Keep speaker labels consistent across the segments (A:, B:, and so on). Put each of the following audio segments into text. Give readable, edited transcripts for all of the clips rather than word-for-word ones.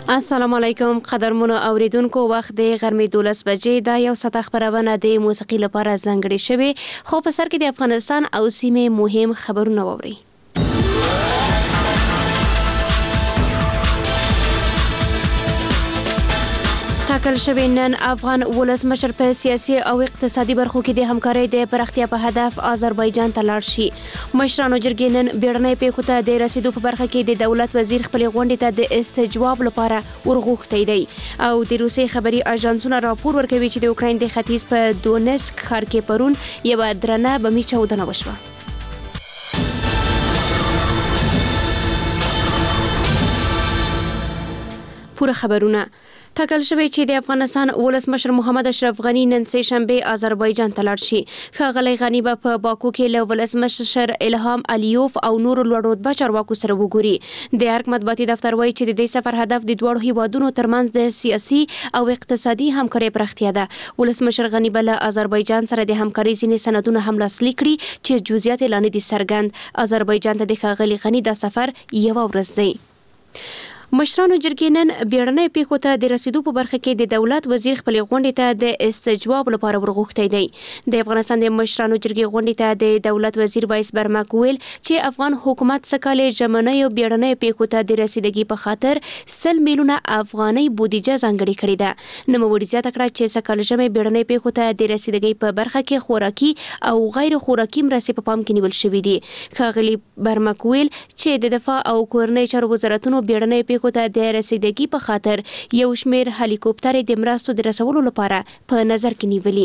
A: السلام علیکم قدرمنو اوریدونکو، وخت د غرمې 12 بجې دا یو ساعت خبرونه د موسیقي لپاره ځانګړې شوې، خو په سر کې د افغانستان او سیمې مهم خبرونه ووري. ټاکل شوی نن افغان ولسمشر په سیاسي او اقتصادي برخو کې د همکارۍ د پراختیا په هدف آذربایجان ته لاړ شي. مشرانو جرګې نن بیړنۍ پیښو ته د رسیدو په برخه کې د دولت وزیر خپلې غونډې ته د استجواب لپاره ورغوښتی دی او د روسي خبري اژانسونو راپور ورکوي چې د اوکراین د ختیځ په دونسک ښار کې پرون یوه درنه بمي چاودنه وشوه. پوره خبرونه. ټاکل شوی چې د افغانستان ولسمشر محمد اشرف غنی نن سه شنبه آذربایجان ته لاړ شي. ښاغلی غنی به په باکو کې له ولسمشر الهام الیوف او نور لوړ چارواکو سره وګوري. د ارګ مطبوعاتي دفتر وایي چې د دې سفر هدف د دوه هیوادونو ترمنځ د سیاسي او اقتصادي همکارۍ پراختیا ده. ولسمشر غنی به له آذربایجان سره د همکارۍ ځینې سندونه هم لاسلیک کړي چې جزئیات اعلان دي څرګند. آذربایجان ته د ښاغلي غنی د سفر یوه ورځ دی. مشرانو جرګې نن بیړنۍ پیښو ته د رسیدو په برخه کې د دولت وزیر خپلې غونډې ته د استجواب لپاره ورغوښتی دی. د افغانستان د مشرانو جرګې غونډې ته د دولت وزیر وایس برمک ویل چې افغان حکومت سکه‌کالې ژمنیو بیړنۍ پیښو ته د رسیدګۍ په خاطر 100 میلیونه افغانۍ بودیجه ځانګړې کړې ده. نوموړي زیاته کړه چې سکه‌کال ژمي بیړنۍ پیښو ته د رسیدګۍ په برخه کې خوراکي او غیر خوراکي مرستې په پام کې نیول شوې دي. ښاغلي برمک ویل چې د دفاع او کورنۍ چارو وزارتونو بیړنۍ پیښو ته د رسیدګۍ په خاطر یو شمیر هلیکوپټرې د مرستو د رسولو لپاره په نظر کې نیولي.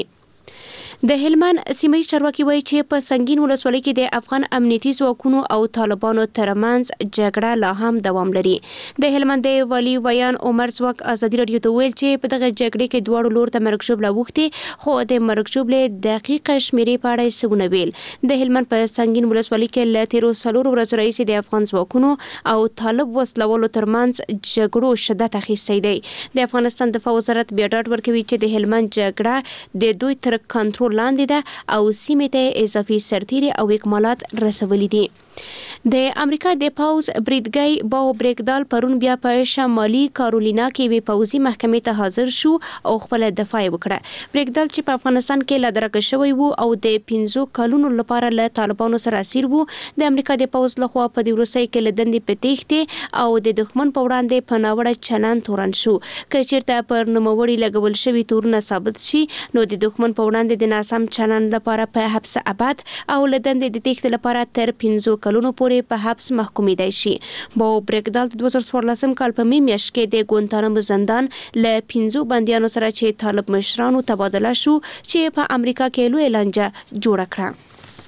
A: د هلمند سیمه ییز چارواکي وایي چې په سنگین ولسوالۍ کې د افغان امنیتي ځواکونو او طالبانو ترمنځ جګړه لا هم دوام لري. د هلمند د والي ویان عمر ځواک ازادي راډیو ته ویل چې په دغه جګړې کې دواړو لور ته مرګ ژوبله اوښتې، خو د مرګ ژوبلې دقیقه شمیرې په اړه یې څه ونه ویل. د هلمند په سنگین ولسوالۍ کې له تیرو 4 ورځو راهیسې د افغان ځواکونو او طالب وسلوالو ترمنځ جګړو شدت اخیستی دی. د افغانستان دفاع وزارت بیا ډاډ ورکوي چې د هلمند جګړه د دوی تر کنټرول لاندې ده او سیمې ته اضافي سرتیري او اکمالات رسولي دي. د امریکا د پوز بریدګي باو بریکدال پرون بیا په شمالي کارولینا کې وی پوزي محکمې ته حاضر شو او خپل دفاع وکړه. بریکدال چې په افغانستان کې لدرکه شوی وو او د 15 کلونو لپاره له طالبانو سره اسیر وو، د امریکا د پوز لخوا په دې وروستۍ کې لدندې په تېښتې او د دښمن په وړاندې په ناوړه چلند تورن شو. که چیرته پر نوموړي لګول شوي تورونه ثابت شي نو د دښمن په وړاندې د ناسم چلند لپاره په حبس ابد او لدندې د تېښتې لپاره تر 15 کلونو پورې په حبس محکومیدای شي. باو بریکدال د 2014 کال په می میاشت کې د ګوانتانامو زندان له 15 بندیانو سره چې طالب مشرانو تبادله شو چې په امریکا کې لوی لانجه جوړه کړه.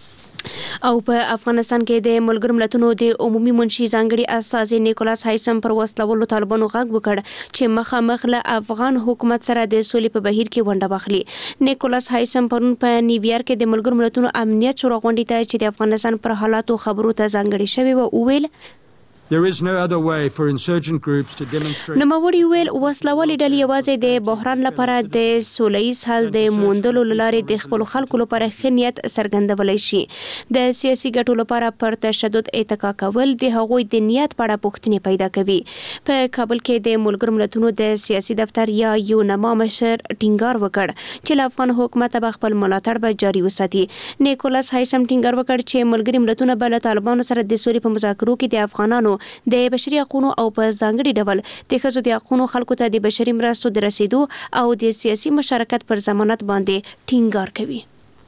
A: او په افغانستان کې د ملګرو ملتونو د عمومي منشي ځانګړي استازي نیکولاس هایسم پر وسلوالو طالبانو غږ وکړ چې مخامخ له افغان حکومت سره د سولې په بهیر کې ونډه واخلي. نیکولاس هایسم پرون په نیویارک کې د ملګرو ملتونو امنیت شورا غونډې ته چې د افغانستان پر حالاتو خبرو ته ځانګړي شوی و ویل
B: There is no other way for insurgent groups to demonstrate.
A: نوموړي ویل وسلوالې ډلې یوازې د بحران لپاره د سولهییز حل د موندلو لارې د خپلو خلکو لپاره ښه نیت څرګندولی شي. د سیاسي ګټو لپاره پر تشدد اتکا کول د هغوی د نیت په اړه پوښتنې پیدا کوي. په کابل کې د ملګرو ملتونو د سیاسي دفتر یا یونما مشر ټینګار وکړ چې له افغان حکومت به خپل ملاتړ به جاري وساتي. نیکولاس هایسم ټینګار وکړ چې ملګري ملتونه به له طالبانو سره د سولې په مذاکرو کې د افغانانو د بشري حقوقو او په ځانګړي ډول د ښځو د حقوقو خلکو ته د بشري مرستو د رسیدو او د سیاسي مشارکت پر ضمانت باندې ټینګار کوي.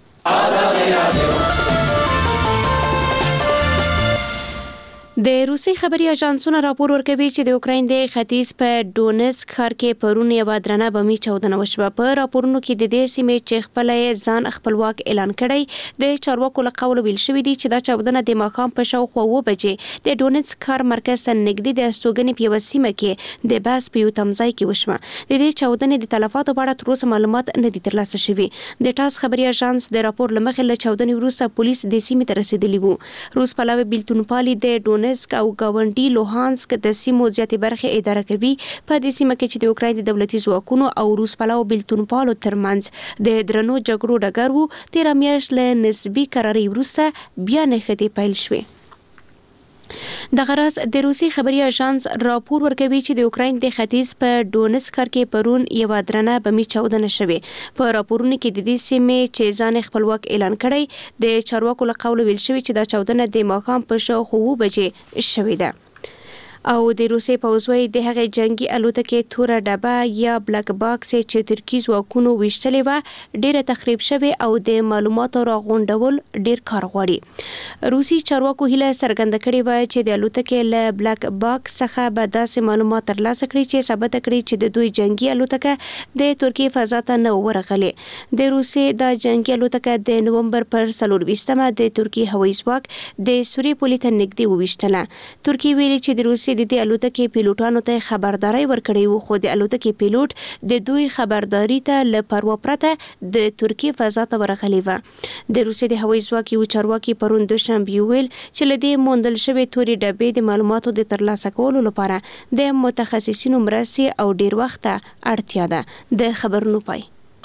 A: د روسي خبري اژانسونو راپور ورکوي چې د اوکراین د ختیځ په دونسک ښار کې پرون یوه درنه بمي چاودنه وشوه. په راپورونو کې د دې سیمې چې خپله یې ځان خپلواک اعلان کړی د چارواکو له قوله ویل شوي دي چې دا چاودنه د ماښام په شاوخوا 7 بجې د دونسک ښار مرکز ته نږدې د استوګنې په یوه سیمه کې د بس په یو تمځای کې وشوه. د دې چاودنې د تلفاتو په اړه تر اوسه معلومات نه دي ترلاسه شوي. د ټاس خبري اژانس د راپور له مخې له چاودنې وروسته پولیس د سیمې ته رسېدلي وو. روس پلوي بیلتونپالي د دونسک او ګاونډي لوهانسک د سیمو زیاتې برخې اداره کوي. په دې سیمه کې چې د اوکراین د دولتي ځواکونو او روس پلوو بیلتونپالو ترمنځ د درنو جګړو ډګر وو، تېره میاشت له نسبي کرارۍ وروسته بیا نښتې پیل شوې. د غراس د روسي خبري اژانس راپور ورکوي چې د اوکراین د ختیځ په ډونسک کې پرون یو درنه بمي چاودنه شوې. په راپورونو کې د دې سیمې چې ځان خپلواک اعلان کړی د چارواکو له قوله ویل شوی چې دا چاودنه د ماښام په شاوخوا 9 بجې شوې ده. او د روسي پوځوي د هغه جنگي الوتکې توره ډبه یا بلک باکس چې ترکی ځواکونو ویشتلې و ډیره تخریب شوې او د معلوماتو راغونډول ډیر کار غواړي. روسي چارواکو هیله څرګنده کړې و چې د الوتکې له بلک باکس څخه به داسې معلومات ترلاسه کړي چې ثابت کړي چې د دوی جنگي الوتکه د ترکی فضا ته نه ورغلې. د روسي د جنگي الوتکه د نومبر پر 24 د ترکی هوایي ځواک د سوري پولې ته نږدې وویشتله. ترکی ویلي چې د روسي د دې الوتکې پیلوټانو ته خبرداري ورکړې وو خو د الوتکې پیلوټ د دوی خبرداري ته له پروا پرته د ترکی فضا ته ورغلی و. د روسي د هوایي ځواک یو چارواکي پرون دوشنبه ویل چې لدې موندل شوی توري ډبې د معلوماتو د ترلاسه کولو لپاره د متخصصینو مرستې او ډیر وخت اړتیا ده. د خبرونو پای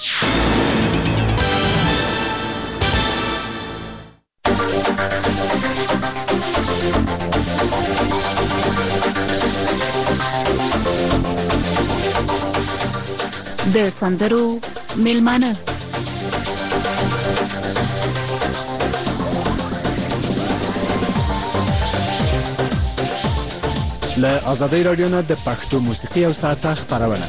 C: د سندرو میلمانه
D: له آزادۍ رادیو نه د پښتو موسیقي او ساعته خبرونه.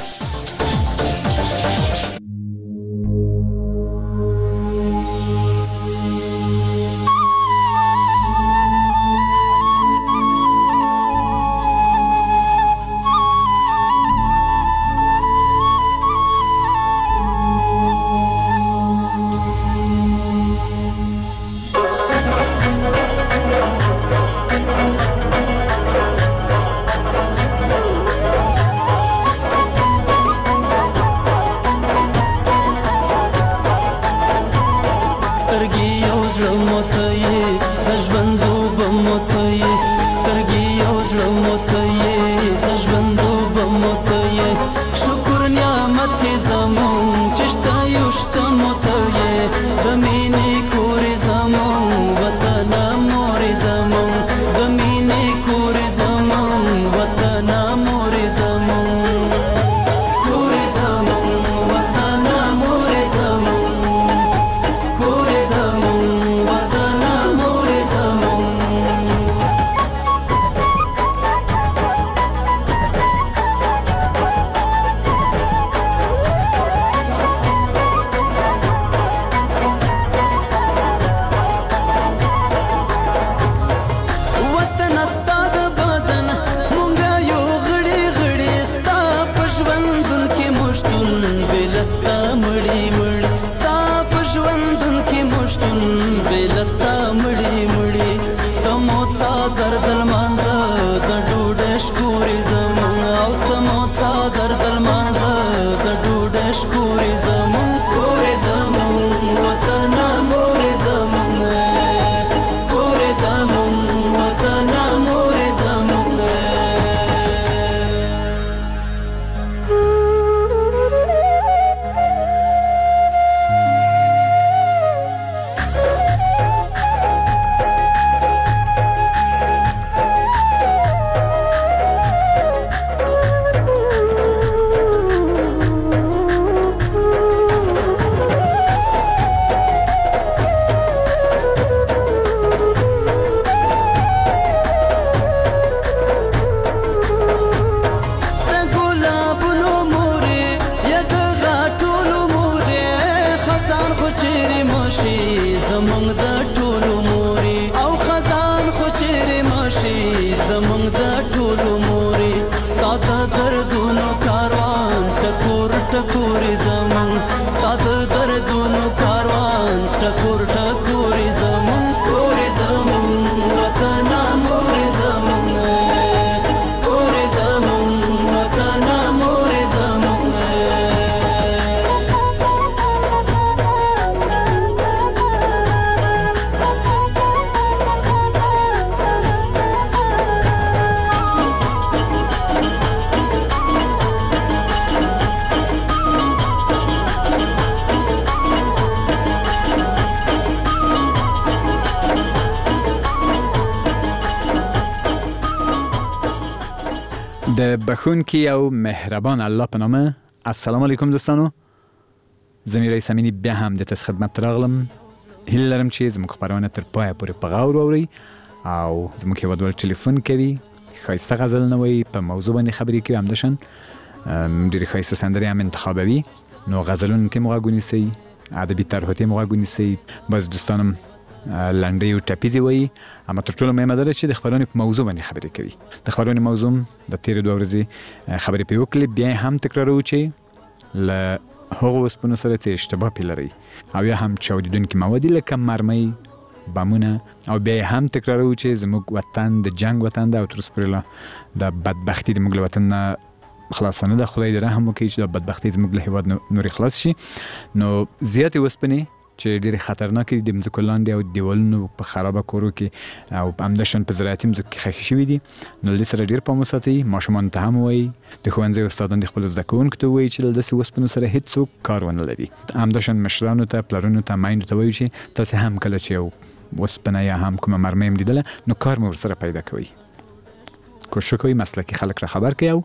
D: د بخونکی او مهربان الله په نامه. السلام علیکم دوستانو، زمي رئیس امینی بیا هم د تاسو خدمت راغلم. هیله لرم چې زموږ خبرونه تر پایه پورې په غور واورئ او زموږ هیوادوال ټلیفون کوي، ښایسته غزل نه وایي، په موضوع باندې خبرې کوي، همداشان ډېرې ښایسته سندرې هم انتخابوي. نو غزلونو ته مو غوږ ونیسئ، ادبي طرحو ته مو غوږ ونیسئ. بس دوستانم لنډۍ او ټپیزې وایي، اما تر ټولو مهمه دا ده چې د خبرونې په موضوع باندې خبرې کوي. د خبرونې موضوع د تېرې 2 ورځې خبرې پرې وکړلې، بیا هم تکراروو چې له هغو اوسپنو سره چې اشتباه پې لرئ او یا هم چاودېدونکي مواد لکه مرمۍ، بمونه، او بیا هم تکراروو چې زموږ وطن د جنگ وطن ده او تر اوسه پورې لا د بدبختي د موږ له وطن نه خلاصه نه ده. خدای دې رحم وکړي چې د بدبختي زموږ له هېواد نورې خلاص شي. نو زیاتې اوسپنې چې ډېرې خطرناکې دي د مځکو لاندې او دیوالونو په خرابه کورو کې او همداشان په زراعتي مځکو کې ښخې شوي دي. نو له دې سره ډېر پام وساتئ. ماشومانو ته هم ووایي، د ښوونځي استادان د خپلو زده کوونکو ته ووایي چې له داسې اوسپنو سره هېڅوک کار ونه لري. همداشان مشرانو ته، پلرونو ته، میندو ته ووایو چې تاسې هم کله چې یو اوسپنه یا هم کومه مرمۍ هم لیدله نو کار مو ورسره پیدا کوئ. کوشش کوئ مسلکي خلک را خبر کړئ او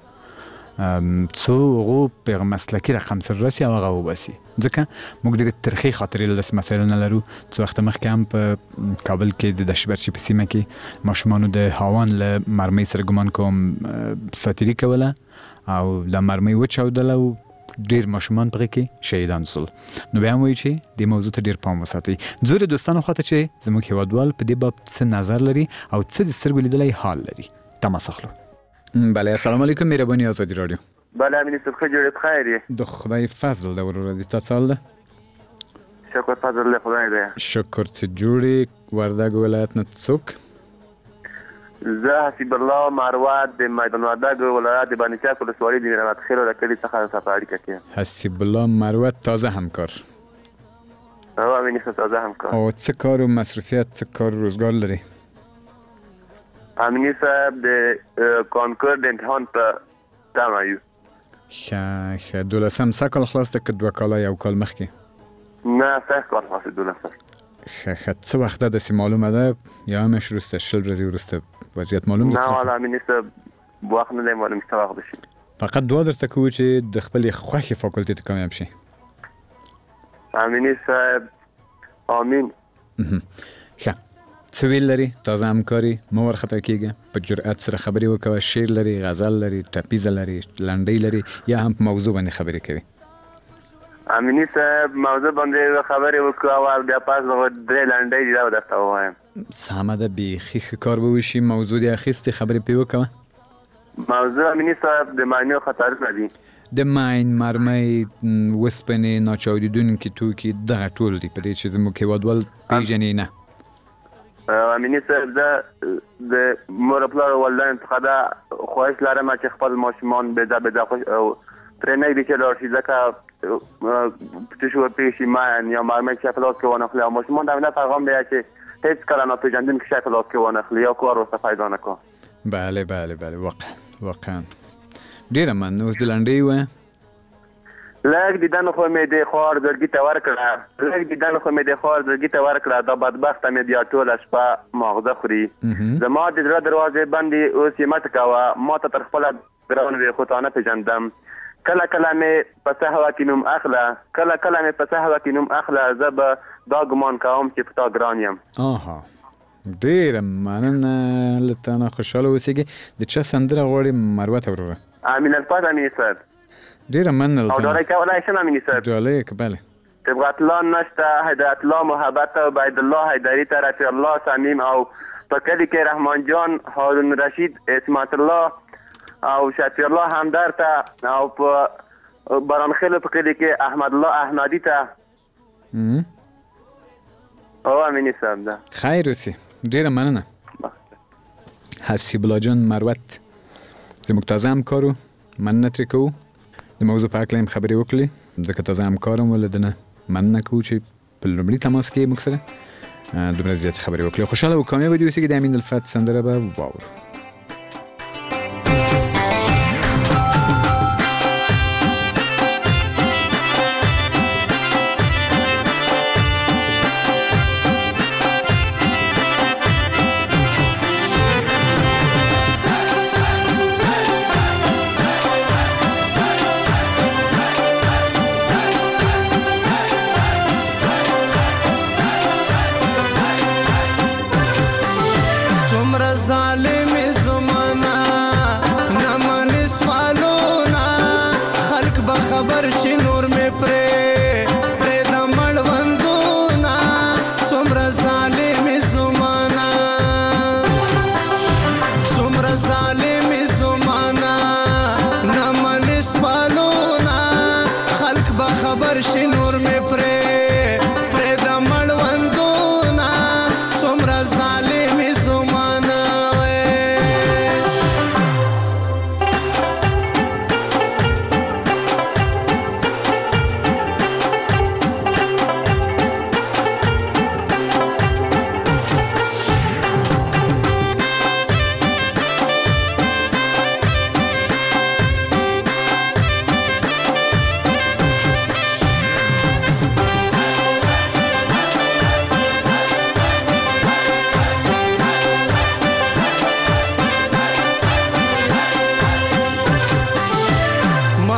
D: څو هغو په مسلکي رقم سره راسي او هغه وباسي. ځکه موږ ډېرې ترخې خاطرې له داسې مسایلو نه لرو. څو وخته مخکې هم په کابل کې د دشبرچي په سیمه کې ماشومانو د هاوان له مرمۍ سره ګمان کوم ساتیري کوله او د مرمۍ وچاودله او ډېر ماشومان په هغې کې شهیدان شول. نو بیا هم وایي چې دې موضوع ته ډېر پام وساتئ. ځو د دوستانو خواته چې زموږ هېوادوال په دې باب څه نظر لري او څه د سترګو لیدلی حال لري. تماس اخلو. بله، السلام علیکم، مهرباني آزادی رادیو.
E: بله امینی صبح جوړې بخیر یې.
D: د خدای فضل ده ورور دي. تا څه حال ده؟
E: شکر فضل له خدای دی.
D: شکر. څه جوړې وردګ ولایت نه څوک؟
E: زه حسیب الله مروت د میدان وردګ ولایت د بانی چاک ولسوالۍ د میرمت خیل له کلي څخه څخه اړیکه کوي.
D: حسیب الله مروت تازه همکار.
E: او امینی تازه همکار.
D: او څه کار و مصروفیت، څه کار روزگار لري؟
E: امینی صاحب د کانکور د امتحان په تمه یو.
D: ښه 12 سکال خلاص ده که 2 کاله یو کال مخکې؟
E: نه 3 کال خلاص 12.
D: ښه څه وخت ده داسې معلومه ده یا همش وروسته 20 ورځې وروسته وضعیت معلوم ده؟
E: نه والا امینی صاحب وخت نه دی معلوم څه وخت شي.
D: فقط دعا درته کوو چې د خپلې خوښې فاکولټې ته کامیاب شي.
E: امینی صاحب آمین.
D: ښه څه ویل لري؟ تازه همکاري، مه ورخطا کېږه، په جرأت سره خبرې وکوه. شعر لري، غزل لري، ټپیزه لري، لنډۍ لري، یا هم په موضوع باندې خبرې کوي؟
E: امینی صاحب موضوع باندې خبرې وکړه او بیا پاس دغه 3 لنډۍ دي دا درته ووایم.
D: سمه ده، بیخي ښه کار به وشي. موضوع دې اخیستې، خبرې پرې وکوه.
E: موضوع امینی صاحب د ماینو خطرونه دي.
D: د ماین، مرمۍ، وسپنې، ناچاودېدونکي توکي، دغه ټول دي په دې چې زموږ هېوادوال پېژني نه.
E: امینی صاحب زه د مور پلار والدین څخه دا خواهش لرم چې خپل ماشومان بې ځایه خوش او پرې نه وي چې لاړ شي، ځکه څه شی ورپېښ شي ماین یا مرمۍ شی په لاس کې وانخلي او ماشومان ته همدا پیغام دی چې هېڅ کله ناپېژندونکي شی په لاس کې وانخلي یا کار ورته پیدا نه کړه.
D: بله بله بله، واقعا ډېره مننه. اوس د لنډۍ ووایه.
E: لږ دیدن خو مې د خوار زړګي ته ورکړه، دا بدبخته مې بیا ټوله شپه ماغزه خوري. زما د زړه دروازې بندې اوس یې مه ټکوه، ما ته تر خپله ګران وې خو تا نه پېژندم. کله مې په سهوه کې نوم اخله، زه به دا ګمان کوم چې په تا ګران یم.
D: آها، ډېره مننه، له تا نه خوشحاله اوسېږي. د چا سندره غواړې مروته وروره؟
E: امین الفاظ امینی صاحب.
D: ډېره مننه.
E: او ډالۍ کولی شم امینی صاحب؟
D: ډالۍ که بله.
E: طبقت الله نشته، هدایت الله محبت او عبید الله حیدري ته، رفیع الله صمیم او په کلي کې رحمان جان، هارون رشید، اسمت الله او شفیع الله همدرد ته او په بارانخیلو په کلي کې احمد الله احمدي ته. او امینی صاحب ده.
D: خیر اوسې، ډېره مننه. حسیب الله جان مروت زموږ تازه همکار و، مننه ترې کوو. د موضوع په هکله هم خبرې وکړلې، ځکه تازه همکار هم و، له ده نه مننه کوو چې په لومړي تماس کې موږ سره دومره زیاتې خبرې وکړلې. خوشحاله او کامیابه دې اوسېږي. د امین الفت سندره به واورو.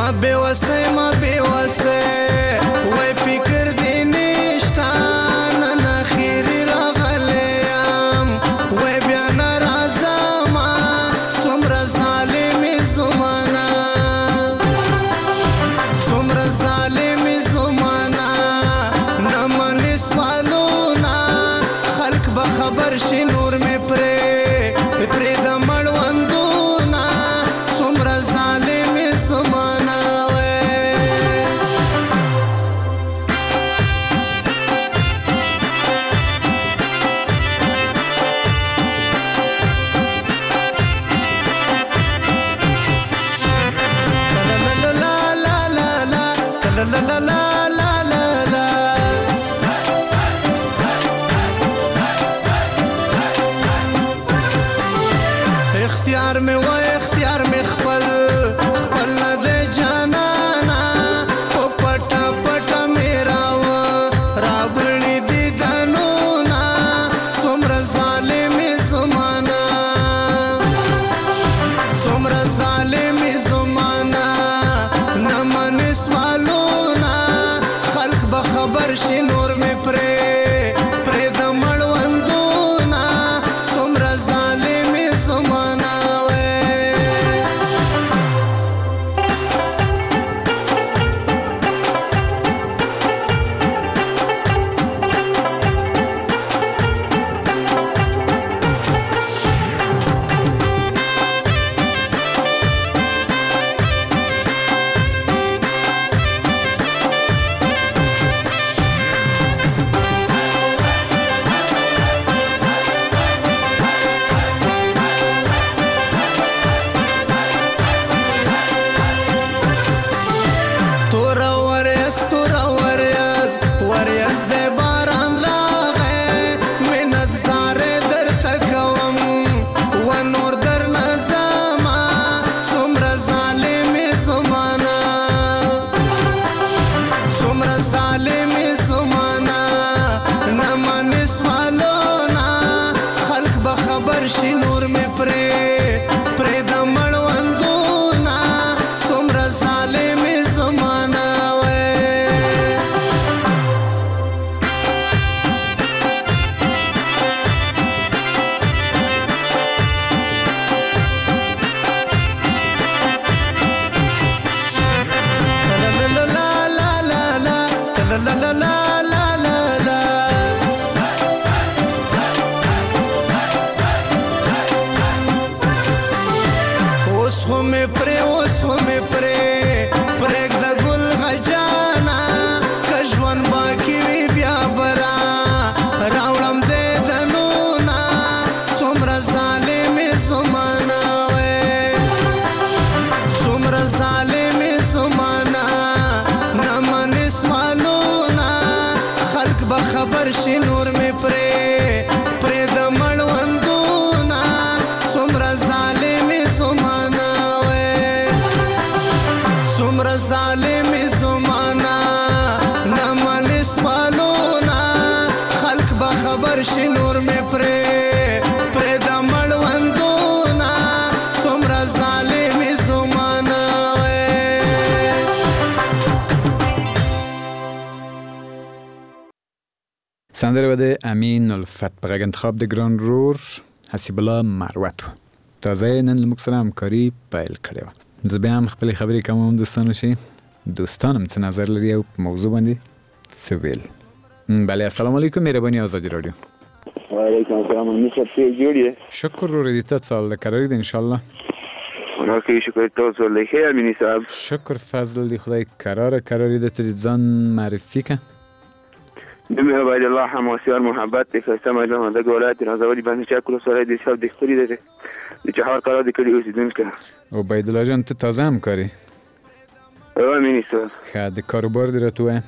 F: ما بیوسه وای فکر دی نشتا نن اخیری راغلیم وای بیا نرازم څومره ظالمې زمانه نه منې سوالونه خلک به خبر شي نور مې پرې د مړوندونه څومره ظالمې زمانه اختیار می خپل نه دی جانانا په پټه می راوړي دي دنونه څومره ظالمې زمانه نه منې سوالونه خلک به خبر شي نور مې پرې د مړوندونه څومره ظالمې زمانه وریاز د باران راغی منت زاره درته کوم و نور در نظامه څومره ظالمې زمانه نه منې سوالونه خلک به خبر شي نور مې پرې د مړوندونه څومره ظالمې زمانه اوس خو مې پرېږده ګل غجانه که ژوند باقي وي بیا به راوړم دې دنونه څومره ظالمې زمانه نه منې سوالونه خلک به خبر شي نور مې پرې د مړوندونه څومره ظالمې زمانه نه منې سوالونه خلک به خبر شي نور مې پرې د مړوندونه څومره ظالمې زمانه
D: سندره به د امین الفت په غږ انتخاب د ګران رور حسیب الله مروت تازه نن له موږ سره همکاري پیل کړې وه زه بیا هم خپلې خبرې کوم دوستانو چې دوستان هم څه نظر لري او په موضوع باندې څه ویل بله السلام علیکم مهرباني آزادی رادیو
E: وعلیکم السلام مصر څه جوړ یې
D: شکر ورې ته سال د قراری ده ان شاء الله
E: راکې شکر تاسو له خیر امینی صاحب
D: شکر فضل دی خدای قراری ده ته ځان معرفي که
E: نوم عبید الله حماسیار محبت د خسته مجلس د ولایت رازولی باندې چا کولو سره د شب د خوري ده د چهار قرار د کړي اوسیدونکو
D: عبید الله جان ته تازه هم کاری
E: امینی صاحب
D: ښه د کاروبار دی راته وایه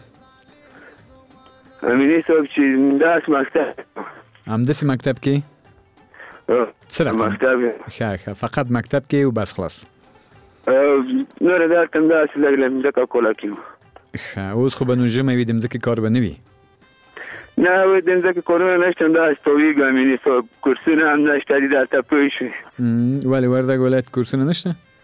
E: امینی صاحب چې داس مکتب
D: همداسې مکتب کې څه رقم
E: مکتب
D: ښه فقط مکتب کې او بس خلاص
E: نور دا کوم داسې لګلم ځکه کولا کیو
D: ښه اوس خو به نو ژمی وي د مځکې کار به نه وي
E: نه و د ځکه کورونه نشته دا استویږي امینی صاحب کورسونه هم نشته دي درته پوه شوې
D: ولې وردګ ولایت کورسونه نشته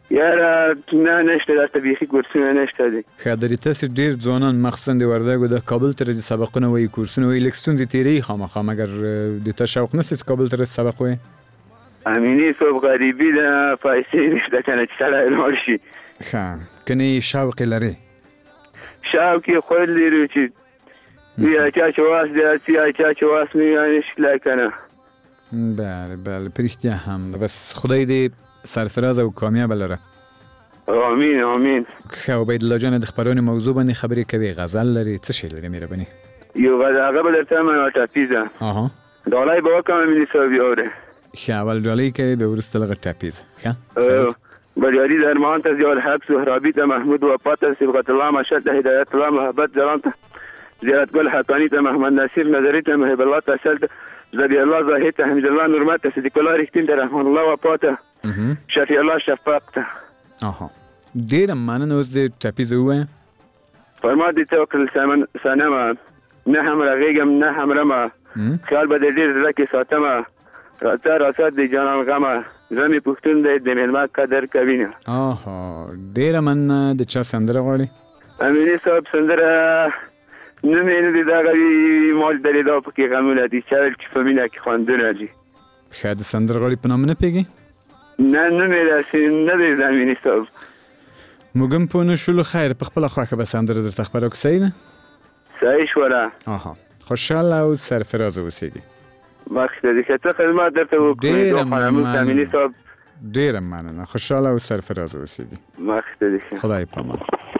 E: یاره نه نشته دلته بیخي کورسونه نشته دي.
D: ښه درې تاسې ډېر ځوانان مخصوصا د وردګو د کابل ته راځي سبقونه وایي کورسونه وایي لږ ستونزې تېروي خامخا مګر د تا شوق نشته چې کابل ته راځي سبق وایي؟
E: امیني صاحب غریبي ده پیسې نشته که نه چې سړی لاړ شي.
D: ښه کنې شوق یې لرې؟
E: شوق یې خود لري چې یا چا چې واس دی یا چا چې واس نه نشي تلای که نه.
D: بله بله په رښتیا هم بس خدای دې سرفراز او کامیابه لره.
E: آمین آمین.
D: ښه عبیدالله جان د خپرونې موضوع باندې خبرې کوي غزل لري څه شی لري مهرباني؟
E: یو هغه به درته وایم یوه ټاپیزه ډالۍ به وکړم امیني صاحب یاورې.
D: ښه اول ډالۍ کوي بیا وروسته لږه ټاپیزه. ښه
E: بریالي درمان ته ضیاء الحق سهرابي ته محمود وفا ته صبغت الله مشهد ته هدایت الله محبت جلان ته زیارت گل حقانی ته محمد نصیر نظری ته محب الله تسل ته زبی الله زاهد ته حمد الله نورمت ته صدیق الله رښتین ته رحمان الله وفا ته شفیع الله شفاق ته.
D: ډېره مننه. اوس د ټاپیزه ووایم.
E: فرما دې ته وکړل صنمه نه هم رغېږم نه هم رمه خیال به دې ډېر زړه کې ساتمه راځه د جانان غمه زه مې پښتون دی د مېلمه قدر کوي نه.
D: ډېره مننه. د چا سندره غواړې؟
E: امیني صاحب سندره نوم یې نه دی دغه وي مال درېدا پکې غمونه دي چا ویل چې په مینه کې خوندونه دي.
D: ښه د سندره غاړې په نامه نه پوهېږې؟
E: نه نوم یې داسې نه دی د امیني صاحب.
D: موږ هم پوه نه شولو. خیر په خپله خوښه به سندره درته خپره کړو. صحیح ده؟
E: صحیح شوله.
D: خوشحاله او سرفرازه اوسېږي.
E: مخکې دې ښه څه خدمت درته وکړو.
D: ډېره مننه. خوشحاله او سرفرازه اوسېږي.
E: مخکې دې ښه.
D: خدای پامان.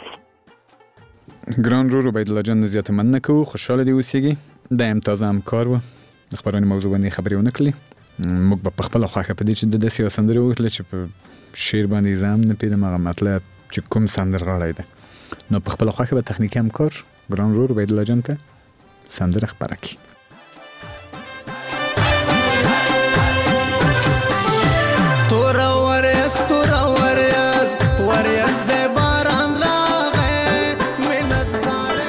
D: ګران ورور عبیدالله جان نه زیاته مننه کوو. خوشحاله دې اوسېږي. دا هم تازه همکار و د خپرونې موضوع باندې خبرې ونه کړلې. موږ به په خپله خوښه په دې چې د داسې یوه سندرې وکړله چې په شعر باندې زه هم نه پوهېدم هغه مطلب چې کوم سندرغاړی ده نو په خپله خوښه به تخنیکي همکار ګران ورور عبیدالله جان ته سندره خپره کړي.
F: وریاز د باران راغې منت ساره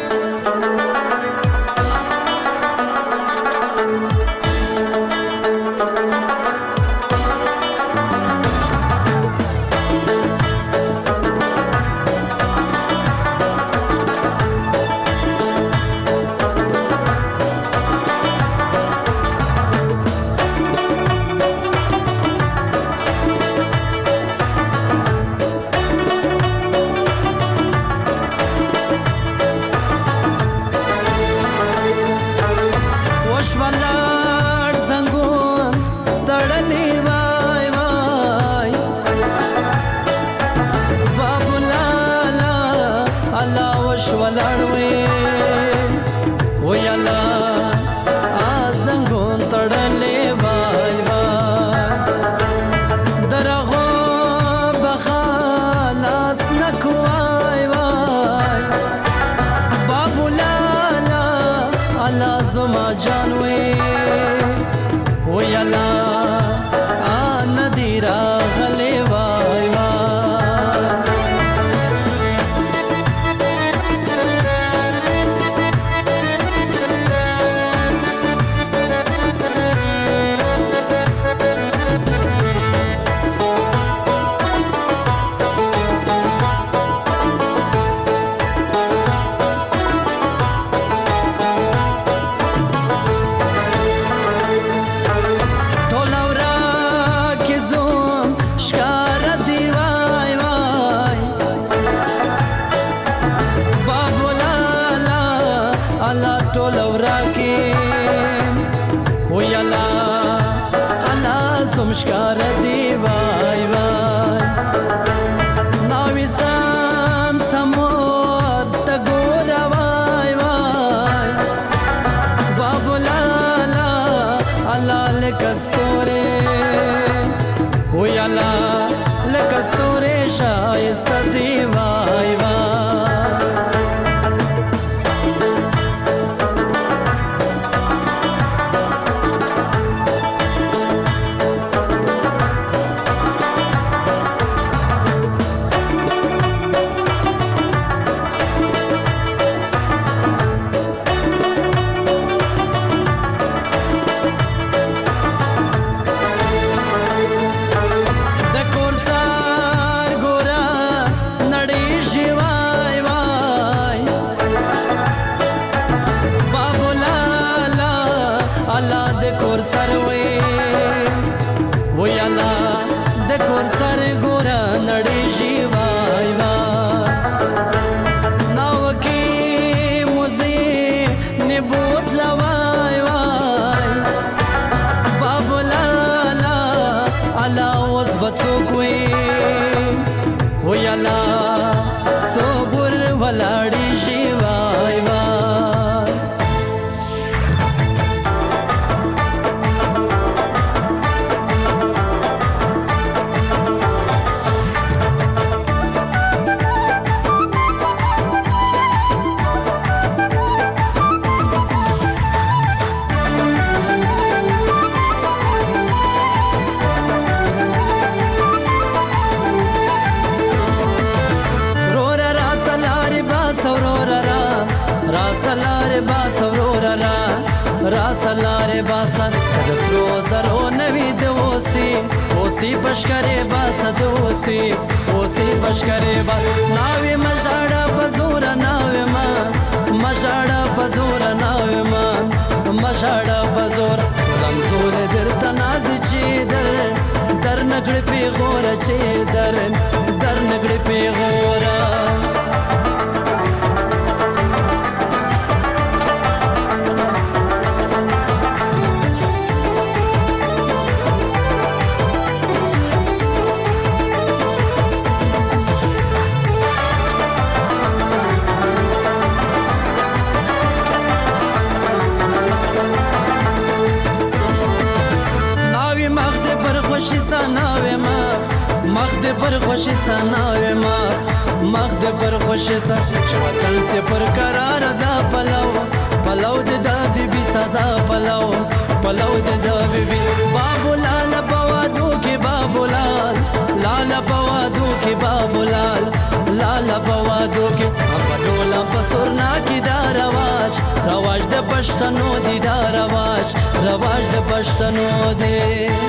F: ولاړې شي وای وای راسلاره باسا کدسرو زرو نوی دوسی اوسی پشکره باسا دوسی اوسی پشکره با ناوی مجاڑا پزورا ناوی ما مجاڑا پزورا ناوی ما مجاڑا پزورا رمزور در تنازی چی در نگڑ پی غورا چی در نگڑ پی غورا پر خوشی سناوی مخ د پر خوشی سا وطن سے پر قرار دا پلو دا بی بی صدا پلو دا بی بی بابو لال بوادو کی بابو لال بوادو کی بابو لال بوادو کی اپدولا پسورنا کی دا رواج دا پشتنو دی دا رواج دا پشتنو دی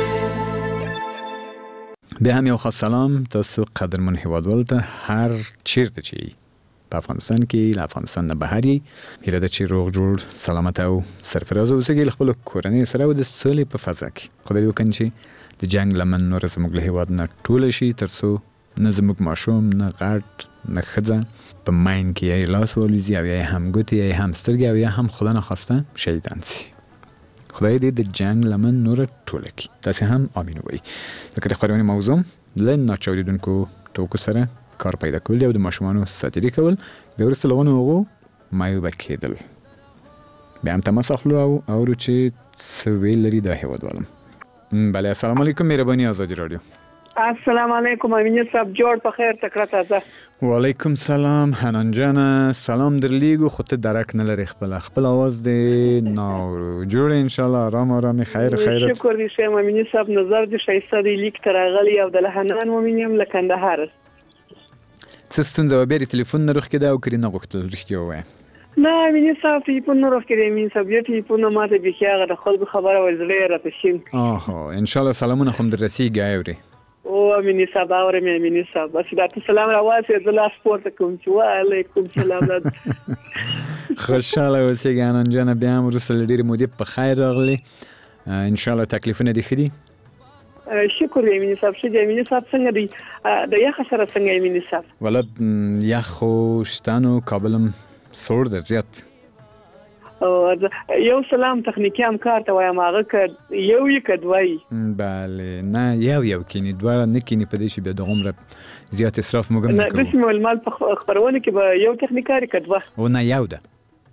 D: بیا هم یو خاص سلام تاسو قدرمن هیوادوال ته هر چیرته چې په افغانستان کې له افغانستان نه بهر یې هیله ده چې روغ جوړ سلامت او سرفراز اوسئ له خپلو کورنۍ سره او د سولې په فضا کې خدای دې وکړي چې د جنګ لمن نوره زموږ له هیواد نه ټوله شي تر څو نه زموږ ماشوم نه غټ نه ښځه په ماین کې یا لاس والوزي او یا هم ګوتې یا هم سترګې او یا هم خدا نخواسته شهیدان سي خدای دې د جنگ لمن نور ټوله کی تاسو هم امین وای ځکه د خبرونه موضوع لن ناچوریدونکو توکو سره کار پیدا کول او د ماشومانو ساتیری کول به ورسره لونه وغو مایو بکیدل به هم تماس اخلو او اورو چې سویل لري د هیوادوالم بله السلام علیکم مهرباني آزادی رادیو
G: السلام علیکم امین صاحب جوړ په خیر تکړه تازه
D: وعلیکم سلام حنان جان سلام در لیگو خودت درک نلری خپل آواز دی ناورو جوړ ان شاء الله آرام خیر
G: شکر دې سم امین صاحب نظر دې شایسته دی لیک ترغلی او د حنان مومنیم لکندهار
D: څستون زو بیري تلیفون نه روخ کده او کړي نه غوښتل رښتیا وای
G: نه امین صاحب تلیفون نه روخ کړي امین صاحب یې تلیفون ماته بخیاغه د خلکو خبره ورزړې راته شین
D: ان شاء الله سلامونه خو در رسیږي اوري
G: او امین صاحب اورم امین صاحب بس دا سلام راوځي د لاس پورته کوم چې وعلیکم سلام
D: خوشاله اوسئ حنان جان بیا هم وروسته ډېرې مودې په خیر راغلی ان شاء الله تکلیفونه دې ښه دي
G: شکر امین صاحب ښه دي امین صاحب څنګه دي د یخ سره څنګه امین صاحب
D: ولا یخ خو شتانو کابلم سوړ در زیات
G: یو سلام تخنیکی همکار ته وایم هغه که یو یې که دوه
D: بله نه یو کینی دواړه نه کینی په دې چې بیا د عمره زیات اصراف موږ هم نه کوو
G: داسې مې مال په خپرونه کې به یو تخنیکار که دوه
D: او نه یو ده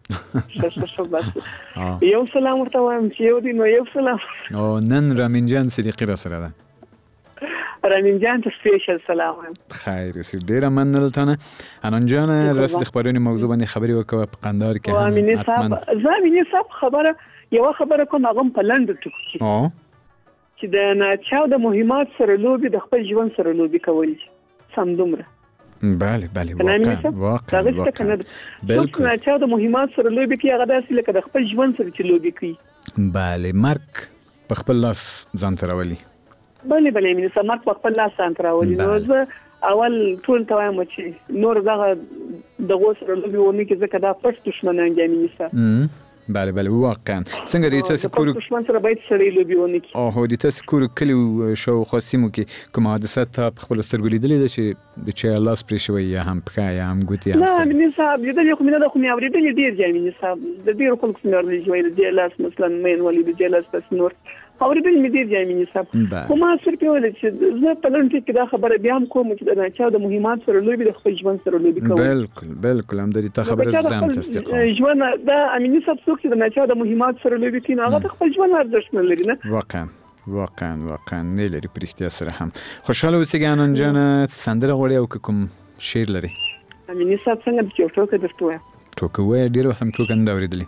G: یو سلام ورته وایم چې یو دی نو یو سلام
D: او نن رامین جان صدیقی را سره ده
G: رامین جان ته سپیشل سلام وایم
D: خیر اوسې ډېره مننه تانه حنان جان راست خبرونه موضوع باندې خبرې وکړه په قندهار کې
G: هم امین صاحب زمینه صاحب خبره یو خبره کوم هغه په لند ټکو چې د ناچاو د مهمات سره لوبي د خپل ژوند سره لوبي کول سم دومره
D: بله واقعا
G: بالکل ناچاو د مهمات سره لوبي کوي هغه داسې لکه د خپل ژوند سره چې لوبي کوي
D: بله مرګ په خپل لاس ځان تراولي
G: بله مینه سمات په خپل لاس ځان تراولي نو زه اول ټول ته وایم چې نور دغه د غوسره لوبي ونه کې ځکه دا پټ دښمنان دي مینه
D: بله واقعا څنګه دې تاسو کور
G: دښمن سره باید سړی لوبي ونه کې
D: دې تاسو کور کلی شو خاصیمو کې کوم حادثه ته خپل سترګو لیدلې ده چې د چا لاس پرې شوی یا هم پخا یا هم ګوتې
G: نه مینه صاحب دې خو مینه د خو مې اورېدلې ډیر ځای مینه صاحب د ډیر خلکو څنګه ورلې جوړې د لاس مثلا مین ولې د لاس پس نور اوریدل مې ډیر جامینی صاحب خو ما صرف ویل چې زه په لنډ کې دا خبره بیا هم کوم چې دا چا د مهمات سره لوبي د خپل ژوند سره لوبي کوي
D: بالکل هم د دې خبره زم تصدیق
G: ژوند دا امینی صاحب څوک چې د چا د مهمات سره لوبي کوي هغه د خپل ژوند ارزښت نه لري نه
D: واقعا نه لري پرختیا سره هم خوشاله اوسئ ګانون جان سندره غوړی او کوم شعر لري
G: امینی صاحب څنګه چې ټوکه درته
D: ټوکه وای ډیر وخت هم ټوکه نه اوریدلی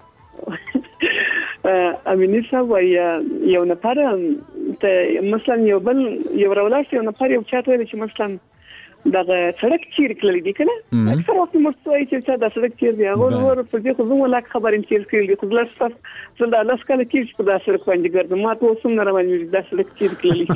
G: امینی صاحب یو نفر ته مثلا یو رولاش یو نفر یو چاته ویل چې مثلا دغه سړک چیر کړل دي کنه اکثر وخت مرستوي چې دا سړک چیر دی هغه ور په دې خو زموږ لاک خبرې چیر کړل دي خو لاس څه دا لاس کله کې په دا سړک باندې ګرځم ما ته وسم نه روانې دا سړک چیر کړل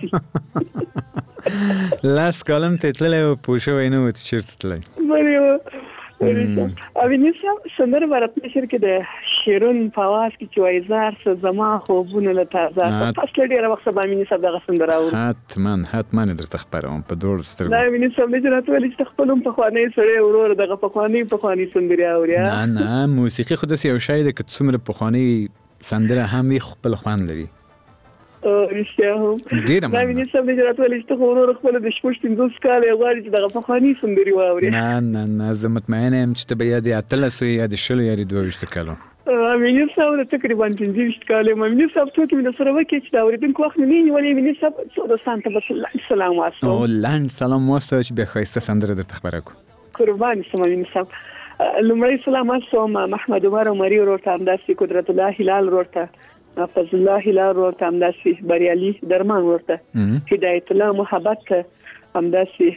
G: شي
D: لاس کلم ته تللې پوښو وینو چې چیرته تللې
G: امینی صاحب سندره ورته شر کې د شیرون په आवाज کې چې وایزار څه زما خوبونه له تازه فاصله ډیره وخت به امینی صاحب دغه سندره اوري
D: حتما درته خبرم په دور سترګو
G: دا امینی صاحب نه جنته ولې چې خپلم په خواني سره ورور دغه په خواني سندره اوري
D: نه موسیقي خود سه یو شای د کڅومره په خواني سندره هم خپل خوان لري
G: رښتیا هم دا امینی صاحب نه جنته ولې چې ورور خپل د شپږ 15 کال غواړي چې دغه په خواني سندره واوري
D: نه زه مطمئنه یم چې ته به یاد اتلسه یا د شلو یا د 22 کالو
G: امینی صاحب تقریبا 15 کال امینی صاحب څو کې د سره وکړي چې دا اوریدونکو وخت نه نیولې امینی صاحب څو د سانته بس سلام واسه
D: او لاند سلام واسه چې به خیسته سندره درته خبره کو
G: قربان سم امینی صاحب لمړی سلام واسه محمد عمر عمری ورته همداسي قدرت الله هلال ورته فضل الله هلال ورته همداسي بریالي درمان ورته هدایت الله محبت همداسي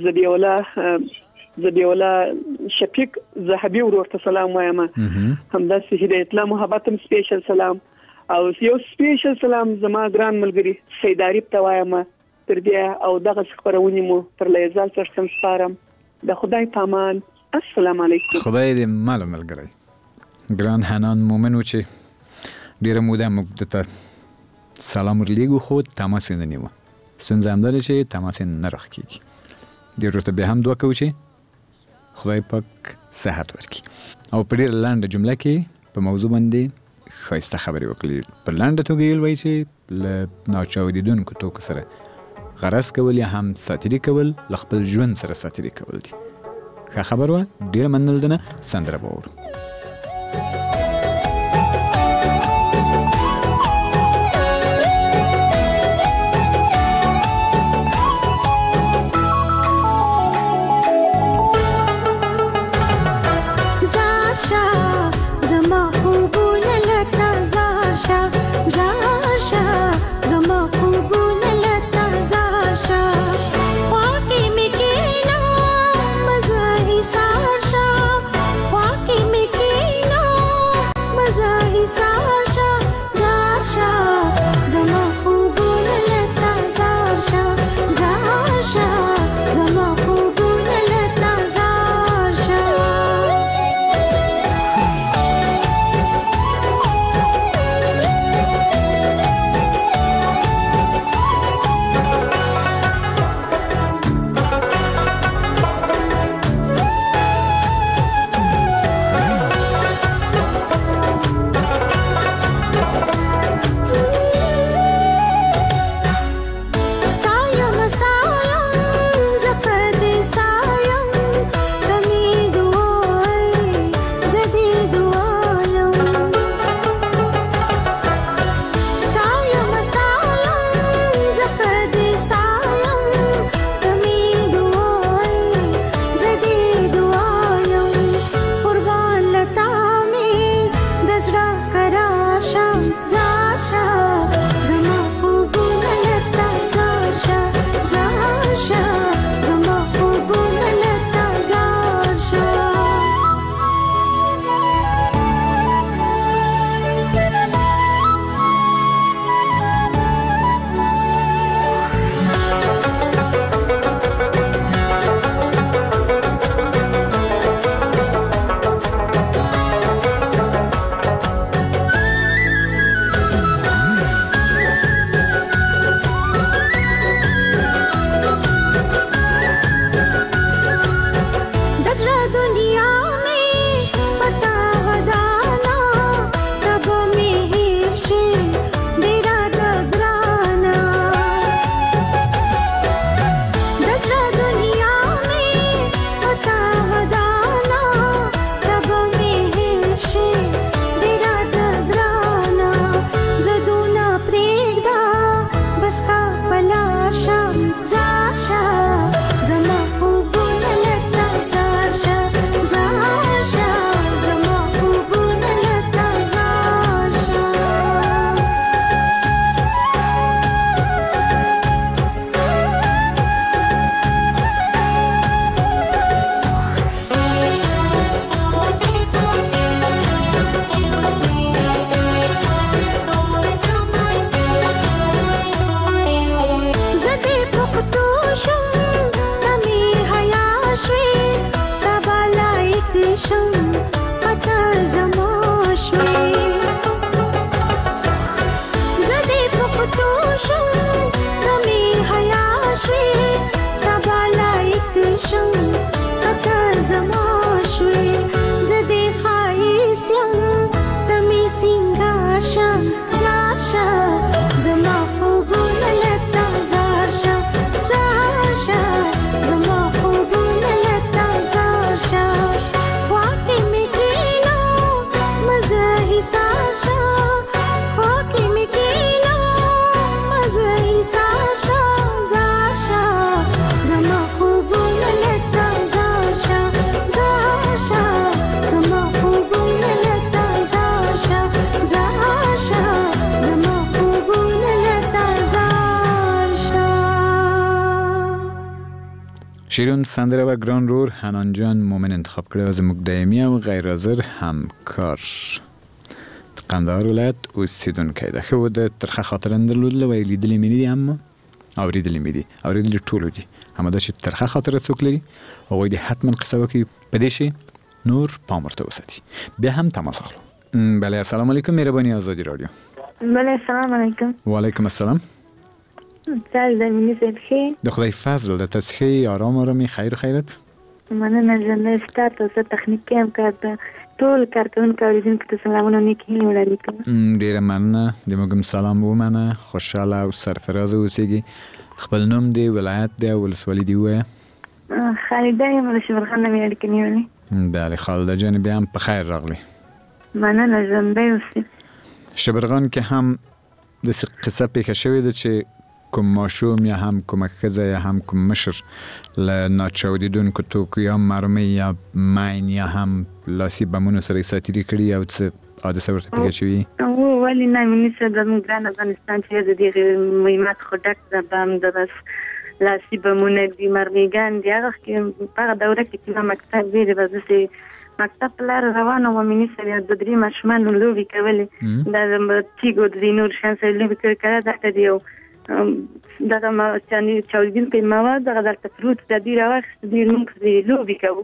G: زبیولا شفیق زهبی ورته سلام وایم همداسي هدایت الله محبت سپیشل سلام او یو سپیشل سلام زما ګران ملګری سیداری ته وایم تر دې او دغه خبرونه مو پر لیزال څرڅم سپارم د خدای پامان السلام علیکم
D: خدای دې مال ملګری ګران حنان مومن و چې ډیره موده موږ ته سلام ورلیږو خو تماس نه نیو ستونزه هم ده چې تماس نه راکېږي ډېر ورته بیا هم دعا کوو چې خدای پاک صحت ورکړي او په ډېره لنډه جمله کې په موضوع باندې ښایسته خبرې وکړي په لنډه توګه یې وایي چې له ناچاودېدونکو توکو سره غرض کول یا هم ساتیري کول له خپل ژوند سره ساتیري کول دي ښه خبر وه ډېره مننه ده نه سندره به واورو
H: Sarsha, Joaquin Mickey.
D: شیرین سندره و گران رور حنان جان مومن انتخاب کرده از مقدمی و غیر حاضر همکار قندهار ولایت اوسیدونکی ده. خو د ترخه خاطران درلودله و لیدلی مې دي اما اوریدلی مې دي اوریدلی ټولو دي اما دا چې ترخه خاطره څوک لري هغوی دې حتما قصه وکړي په دې شي نور پام ورته وساتي. بیا هم تماس اخلو. بله السلام علیکم مهرباني آزادی رادیو.
H: بله السلام علیکم.
D: و علیکم السلام.
H: سال زمینی سلخی
D: د خدای فضل د تسخی آرام آرامی خیر و خیرت.
H: مننه جنه ستات او تخنیکی هم کارته ټول کارکونکو اوریدونکو ته سلامونه نیکی وړاندې کوم.
D: ډیره مننه د موږ سلام ومنه خوشاله او سرفراز اوسئ. خپل نوم دی ولایت دی ولسوالۍ دی وایه.
H: خالده یم له شبرغان نه مې اړیکې نیولې.
D: بله خالده جان بیا هم په خیر راغلی.
H: مننه ژوندی اوسئ.
D: شبرغان کې هم داسې قصه پیښه شوې ده چې کوم ماشوم یا هم کومه ښځه یا هم کوم مشر له ناچاودېدونکو توکو یا مرمۍ یا ماین یا هم لاسي بمونو سره یې ساتیري کړي او څه حادثه ورته پیښه شوې.
H: ولې نه مینې سره زموږ ګران افغانستان چې د دغې مهمات خو ډک ده بم د بس لاسي بمونه دي مرمیګان دي هغه په هغه دوره کې چې ما مکتب ویلې به داسې مکتب په لاره روانه وم مینې سره د درې ماشومانو لوبې کولې دا د تیږو د نور شیانو سره لوبې کړې دلته دی یو دغه چاودېدونکی مواد دغه دلته پروت ده دوی راواخېست دوی موږ پرې لوبې کوو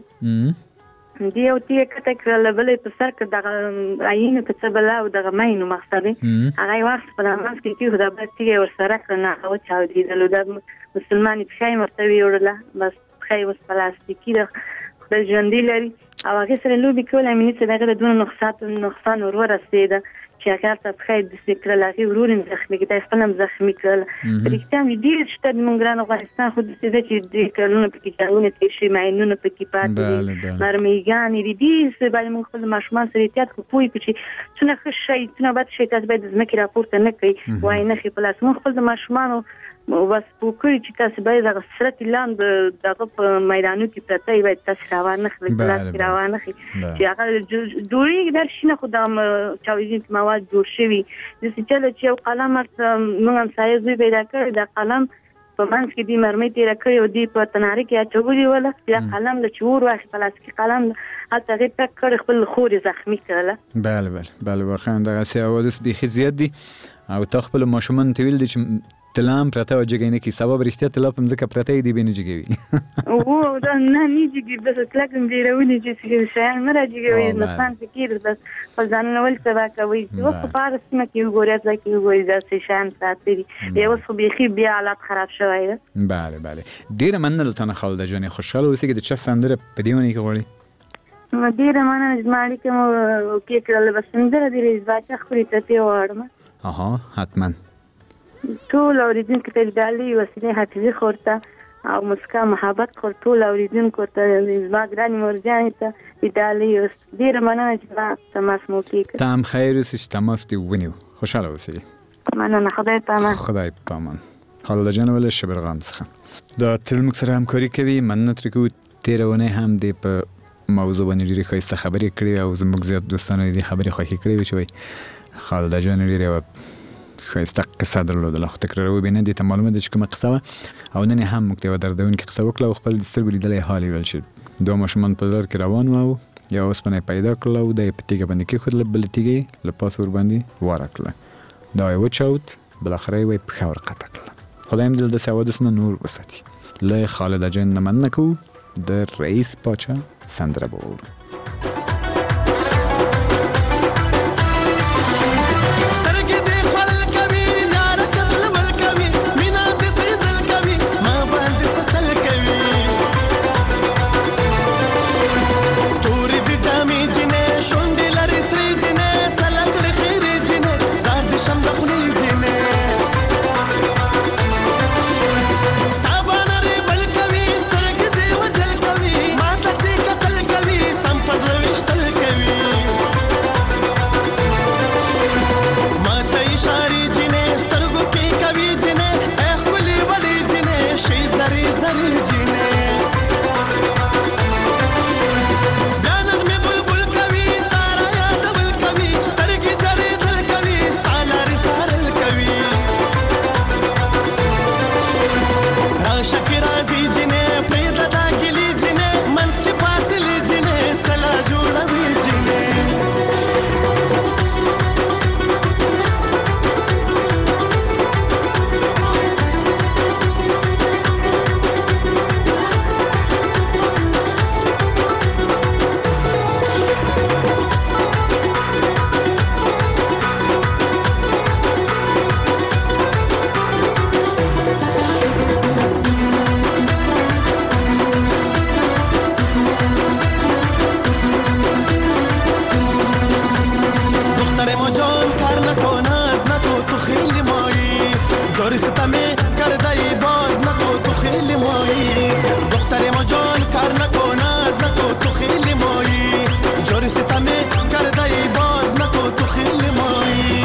H: دوی یو تیږه کته کړله بله یې په سر کړه دغه عینو که څه بلا او دغه مینو مقصد هغه یې واخېست په منځ کې کېښود او بس تیږه یې ورسره کړه نه هغه وچاودېدلو دا مسلمان یې پښه یې ورته ویوړله بس پښه یې اوس پلاستیکي ده خدای ژوندي لري او هغې سره لوبې کول امینې چې د هغې د دونه نقصان ور ورسېده چې هغه ته پښه یې داسې کړله هغې ورور یې زخمي کړه خپل هم زخمي کړله رښتیا هم ډېر شته د موږ ګران افغانستان خو داسې ده چې ډېر کلونه پکې جنګونه تېر شوي ماینونه پکې پاتې دي مرمیګانې دي ډېر څه باید موږ خپل ماشومان سره احتیاط کړو پوه کړو چې څونه ښه شی څونه بد شی تاسو باید د ځمکې راپورته نه کوئ وایي نښې په لاس موږ خپل د ماشومانو بس پوه کړي چې تاسو باید هغه سرت لاندې دغه په میدانو کې پرته یې باید تاسو راوانه خلک په لاس کې راوانه خلي چې هغه جوړېږي دا شي نه خو د چاودېدونکي مواد جوړ شوي داسې چله چې یو قلم ورته موږ همسایه زوی پیدا کړی دا قلم په منځ کې دې مرمۍ تېره کړې او دې په تناره کې اچولې وله دا قلم له چې اور واخې پلاستیکي قلم هلته هغې پک کړی خپل خور یې زخمي کړله.
D: بله واقعا دغسې حوادث بیخي زیات دي او تا خپلو ماشومانو ته ویل دي چې طلا هم پرته و جګی نه کړي سبا به رښتیا طلا په مځکه پرته یې دی به نه جګوي
H: دا نه جګي بس کلک هم ډېرونې چې شیان نه راجګوي نقصان پکې بس خپل ځانونه ولې تباه کوي اوس په هغه سیمه کې وګورئ ځای کې وګورئ داسې شیان پراته دي اوس خو بیخي بیا حالات خراب شوی ده.
D: بله ډېره مننه له تا نه خالده جانې خوشحاله اوسې د چا سندره په دې ونې کې غواړې؟
H: ډېره مننه زما اړیکه مو اوکې کړله بس سندره د رئیس باچا خپلې ټپې وغواړم. حتما ټول اوریدونکو ته ډالۍ وسیلې حافظي خورته او مسکا محبت خور ټول اوریدونکو ته زما ګرانې مورجانې ته ډالۍ ډېره مننه چې ما تماس مو وکړ.
D: ته هم خیر اوسې چې تماس دې ونیو خوشحاله اوسې.
H: مننه خدای پامان.
D: خدای پامان. خالده جان ولې شبرغان څخه دا تل موږ سره همکاري کوي مننه ترې کوو. تېره اونۍ هم دې په موضوع باندې ډېرې ښایسته خبرې کړې او زموږ زیات دوستانو دې خبرې خوښې کړې وې چې وایي خالده جان ډېرې ښایسته قصه درلودله خو تکراروي به نه دې ته معلومه ده چې کومه قصه وه او نن یې هم موږ ته یوه دردونکې قصه وکړه او خپل د سترګو لیدلی حال یې ویل چې دوه ماشومان په لار کې روان وه او یوه اوسپنه یې پیدا کړله او دا یې په تیږه باندې کېښودله بله تیږه یې له پاسه ورباندې واره کړله دا یې وچاود بالاخره یې پښه ورقطع کړله. خدای هم دې له داسې حوادثو نه نور وساتي. له خالده جان نه مننه کوو. د رئیس باچا سندره به واورو.
I: Some جوری ستمی کردی باز نکو تو خیلی مایی دختر ما جان کار نکو ناز نکو تو خیلی مایی جوری ستمی کردی باز نکو تو خیلی مایی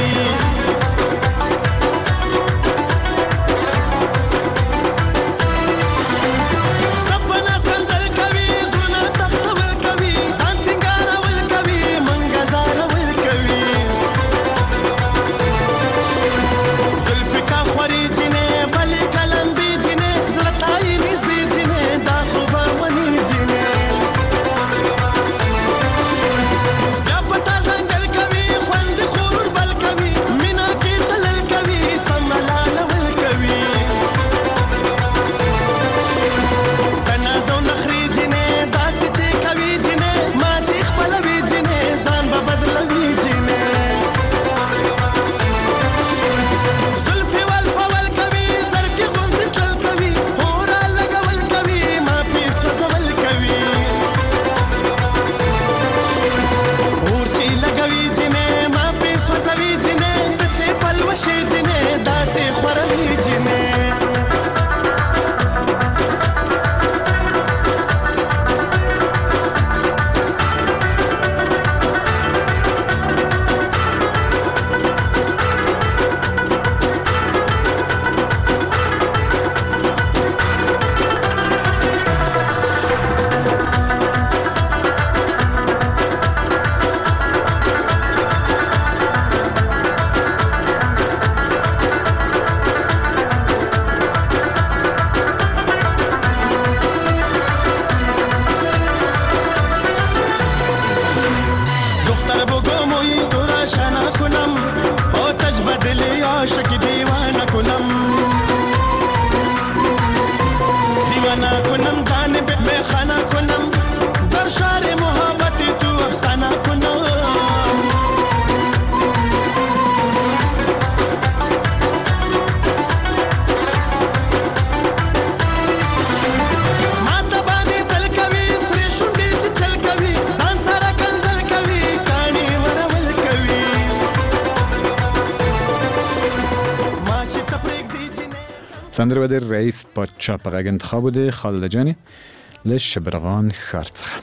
D: سندره بده رئیس پادشاه په غږ انتخاب بوده خالده جانی له شبرغان ښار څخه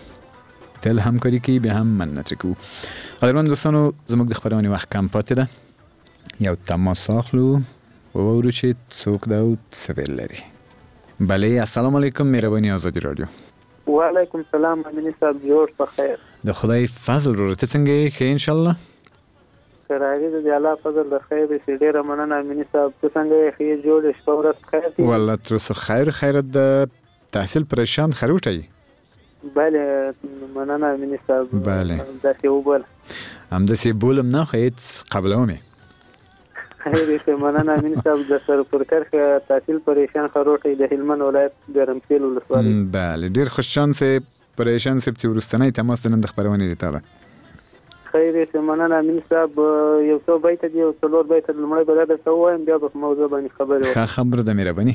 D: تل همکاري کوي بیا هم مننه کوو. قدرمن دوستانو زموږ د خپرونې وخت کم پاتې ده یو تماس اخلو وورو چې څوک ده او څه ویل لري. بله السلام علیکم مهرباني آزادي رادیو.
J: وعلیکم سلام امینی صاحب جوړ په خیر.
D: د خدای فضل ورو ته څنګه ښه ان شاء الله.
J: راغی د الله فضل د خیر دې ډیره مننه امینی صاحب ته څنګه ښه جوړ شپه ورځ خیر دي.
D: والله تر څو خیر خیرت د تحصیل پریشان خروټي.
J: بله مننه امینی صاحب.
D: بله
J: داسې وبل
D: هم داسې بولم نه خو هیڅ قبلومه
J: خیر دې مننه امینی صاحب د سر پر کرخه تحصیل پریشان خروټي د هلمند ولایت ګرمسیل ولسوالۍ.
D: بله ډیر خوش شانس پریشان سپ چې ورستنی تماس نن د خبرونه دي تاله.
J: خیر دې مننه امینی صاحب یو څو بیت دی او څلور بیت لمړی به درته وایم بیا په موضوع باندې خبرې وکړم.
D: ښه خبر ده مهرباني.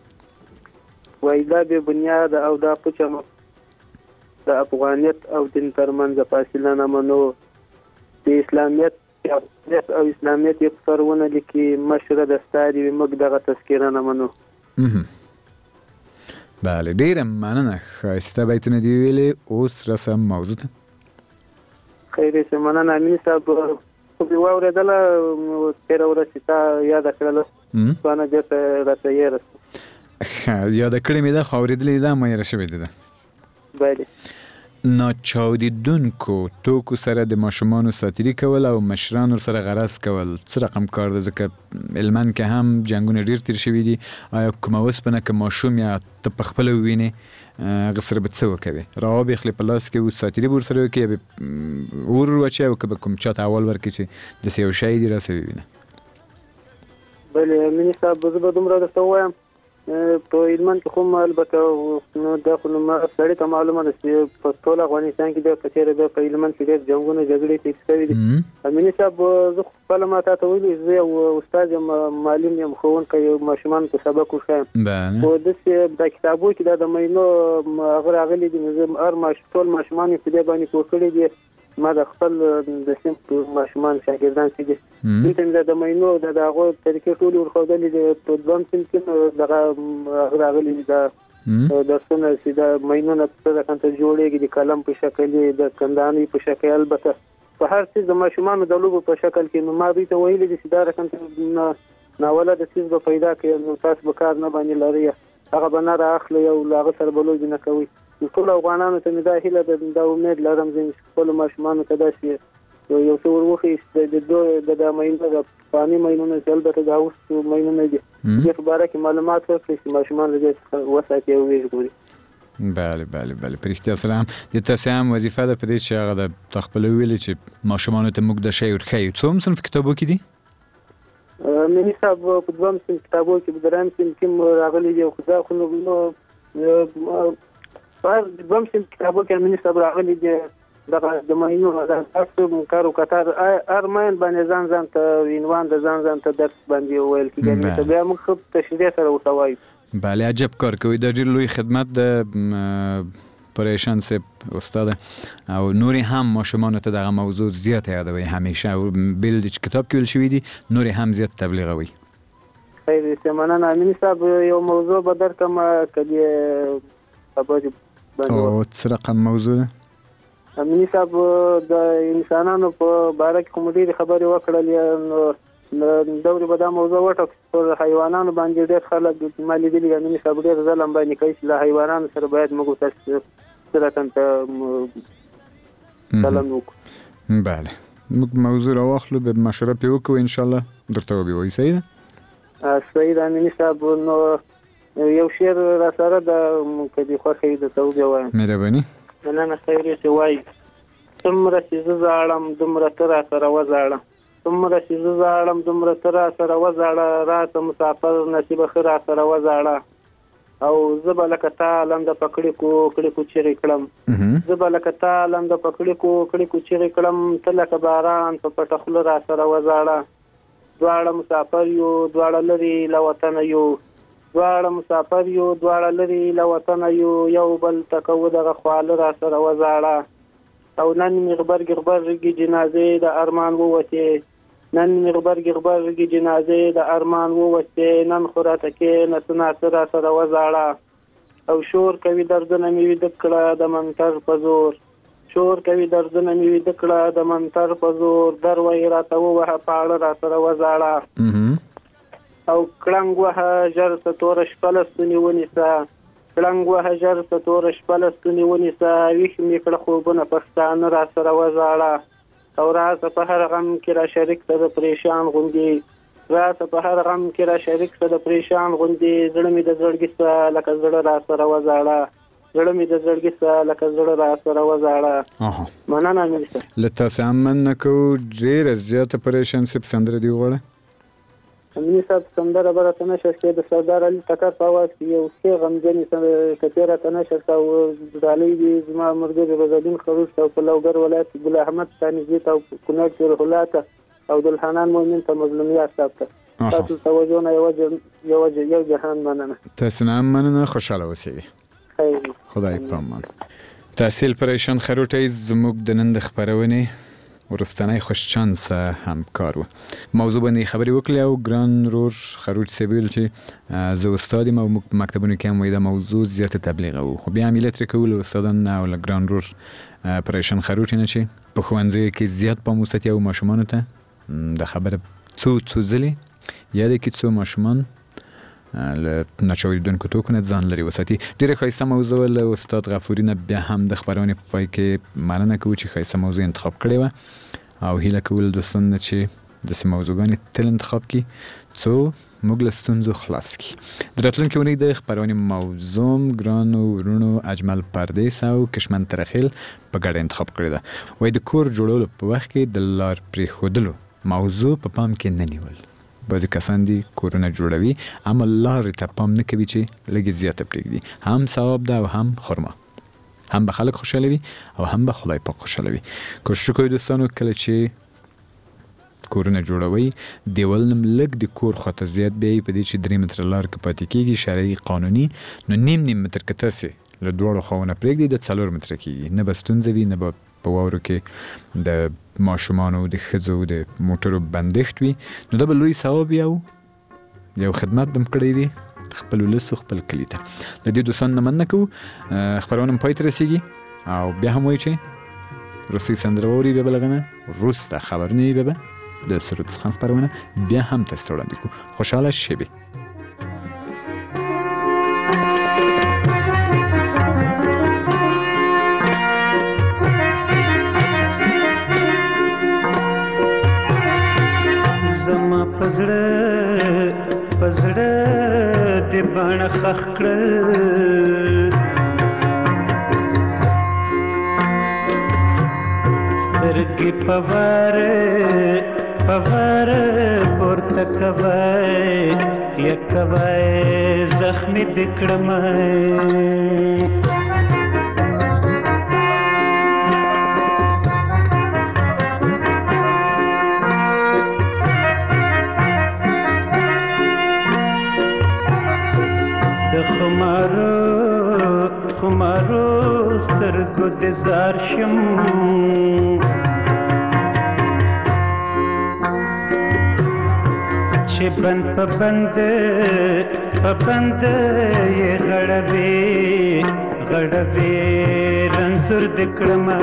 J: وای دا به بنیاد او دا پچم د افغانیت او دین ترمنځ فاصله نه منو د اسلامیت او اسلامیت یو سرونه لیکي مشره د ستاري موږ دغه تذکره نه منو.
D: بله ډیره مننه ښایسته بیتونه دی ویلې اوس رسم موضوع ته.
J: خیر دې مننه امینی صاحب خو به واورېدله تېره ورځ چې تا یاده کړله ځوانه بېرته راته یېره
D: یاده کړې مې ده خو اورېدلې ده ما یېره شوې ده.
J: بله
D: ناچاودیدونکو توکو سره د ماشومانو ساتیري کول او مشران ورسره غرض کول څه رقم کار ده ځکه هلمند کې هم جنګونه ډېر تېر شوي دي. آیا کومه اوسپنه که ماشوم یا ته په خپله ووینې هغه سره به څه وکوې راوبېخلې په لاس کې ساتیري به ورسره وکړې یا به اور واچوې او که به کوم چاته اول ورکړې چې داسې یو شی دي راسه ووینه.
J: بله امیني صاحب زه به دومره درته ووایم په هلمند کې خو البته دا خو سړي ته معلومه ده چې په ټول افغانستان کې بیا که چېرې بیا په هلمند کې ډېر جنګونه جګړې تېر شوي دي. امیني صاحب زه خپله ما تا ته ویلي زه یو استاد یم معلم یم ښوونکی یم ماشومانو ته سبق ورښایم خو داسې دا کتابو کې دا د مینو هغه راغلي دي نو زه ټول ماشومان یې په دې باندې پوه کړي دي ما د خپل د سیم ماشومان شاګردان چې دي دلته د مینو د هغه طریقې ټول ورخودلې د په دوم سیم کې دغه راغلي د درسونه چې د مینو نه څه کنه جوړېږي د کلم په شکل د کندانې په شکل البته په هر څه د ماشومان د لوبو په شکل کې نو ما دوی ته ویلي چې دا رقم ناوله د چیز به پیدا کړي نو تاسو به کار نه باندې لري هغه بنا راخلي او لاغه سره بلوز نه کوي ټول افغانانو ته دا هیله د امید لرم چې خپل ماشومان ته دا شي یو څو ورخي د مینو د پانی مینونه چې البته دا اوس مینونه دي د خبره کې معلومات ورکړي چې ماشومان لږ وساتي او ویژګوري
D: بله پرختیا سلام د تاسو هم وظیفه ده په دې چې هغه د تخپل ویل چې ماشومان ته موږ د شی ورخی څوم صنف کتابو کې دي
J: مې حساب په دوم صنف کتابو کې بدران کې راغلي دی خو دا خو په دوم صنف کتابو کې مې حساب راغلي دی د مینو د تاسو کارو کتار ارمان باندې ځان ته وینوان د ځان ته درس باندې ویل کېږي چې بیا موږ خو تشریح سره وتاوي
D: بله عجب کار کوي د ډېر لوی خدمت د پریشان سپ استاد او نوري هم ماشومان ته دغه موضوع زیات یادوي همیشه او بل د کتاب کې ویل شوی دي نوري هم زیات تبلیغوي
J: خیر سمانه امین صاحب یو موضوع به درکم کدي خبرې
D: او څه رقم موضوع
J: امین صاحب د انسانانو په باره کې کوم ډېر خبرې وکړلې نو دوري به دا موضوع وټاکل پر حیوانانو باندې ډېر خلک مالي دي امین صاحب ډېر ظلم باندې کوي چې له حیوانانو سره باید موږ تاسو سره سلام وکړو
D: بله موږ موضوع راواخلو به مشوره پې وکړو انشاءالله درته وبیوي
J: صحیح ده امین صاحب نو یو شعر را سره د کدي خوښوي درته وبیوایم
D: مهرباني
J: نه خیر یې وایي څومره چې زه زاړم دومره ته را سره وزاړه څومره چې زه زاړم دومره ته را سره وزاړه راته مسافر نصیب ښه را سره وزاړه او زه به لکه تا لنده په کړیکو چیغې کړم زه به لکه تا لنده په کړیکو چیغې کړم ته لکه باران په پټه خوله را سره وزاړه دواړه مسافر یو دواړه لرې له وطنه یو دواړه مسافر یو دواړه لرې له وطنه یو بل ته کوو دغه خواله را سره وزاړه او نن مې غبرګې جنازې د ارمان ووتې نن مې غبرګې جنازې د ارمان ووتې نن خو راته کېنه څه ناڅه را سره وزاړه او شور کوي دردونه مې ویده کړه د منتر په زور شور کوي دردونه مې ویده کړه د منتر په زور در وایي راته ووهه پاړه را سره وزاړه او کړنګ وهه ژر څه توره شپه له ستونې ونیسه کړنګ وهه ژر څه توره شپه له ستونې ونیسه ویښ مې کړه خوبونه پښتانه را سره وزاړه او راته په هر غم کې را شریک ته د پریشان غوندې راته په هر غم کې را شریک ته د پریشان غوندې زړه مې د زړګي سه لکه زړه را سره وزاړه زړه مې د زړګي سه لکه زړه را سره وزاړه مننه امین صاحب
D: له تاسو هم مننه کوو ډېره زیاته پریشان سپ سندره دې وغواړه
J: امین صاحب سندره به راته نشر کړي د سردار علي ټکر په اواز کې یو څه غمجنې کتې راته نشر کړه او ډالۍ دي زما ملګري رضالدین خروش ته په لوګر ولایت ګل احمد تانیزي ته او کونړ کې روح الله ته او عبدالحنان مومن ته مظلومیت صاحب ته تاسو توجه نه یو جهان مننه
D: تاسو هم مننه خوشاله اوسئ
J: خیر
D: خدای پامان تحصیل پریشان خروټی زموږ د نن د خبرونې ورستنی خوشچانس همکار و موضوع باندې خبرې وکړې او ګران رور خروټ سیبل چې زه استاد یم او موږ مکتبونو کې هم دا موضوع زیات تبلیغ وو خو بیا ملت رکول استادان او ګران رور پریشان خروټ نه چې په ښوونځي کې زیات په مستتی او ماشومان ته د خبره څو ځلې یاد کې څو ماشومان له نچوریدونکو توکو نه ځان لري وساتي ډېره ښایسته موضوع له استاد غفوري نه بیا هم د خبرونې په پای کې مننه کوو چې ښایسته موضوع انتخاب کړې وه او هیله کوو له دوستانو نه چې داسې موضوعګانې تل انتخاب کړي څو موږ له ستونزو خلاص کړي د راتلونکې اونۍ د خبرونې موضوع ګرانو ورونو اجمل پردیس او کشمن ترخیل په ګډه انتخاب کړې ده وایي د کور جوړولو په وخت کې د لار پرېښودلو موضوع په پام کې نه نیول بعضې کسان دي کورونه جوړوي اما لارې ته پام نه کوي چې لږې زیاته پرېږدي هم ثواب ده او هم خرما هم به خلک خوشحالوي او هم به خدای پاک خوشحالوي کوشش کوئ دوستانو کله چې کورونه جوړوي دیوال نه لږ د کور خواته زیات بیایي په دې چې 3 متره لار که پاتې کېږي شرعي قانوني نو نیم متر که تاسې له دواړو خواونه پرېږدي د 4 متره کېږي نه به ستونزه وي نه به په واورو کې د ماشومانو د ښځو د موټرو بندښت وي نو دا به لوی ثواب یو خدمت به م کړی وي خپل ولس خپل کلي ته. له دې دوستانو نه مننه کوو. خپرونه م پای ته رسېږي او بیا هم وایو چې وروستۍ سندره واورئ بیا به لږ وروسته خبرونه یې به د سرود څخه خپرونه بیا هم تاسو ته وړاندې کوو. خوشحاله شبې.
K: زما پزړه دې باڼه خخ کړل سترګې پواره پورته کوي یا کوي زخمي دې کړمه خمارو سترګو دې زار شم چې بند په بند یې غړوي رنځور دې کړمه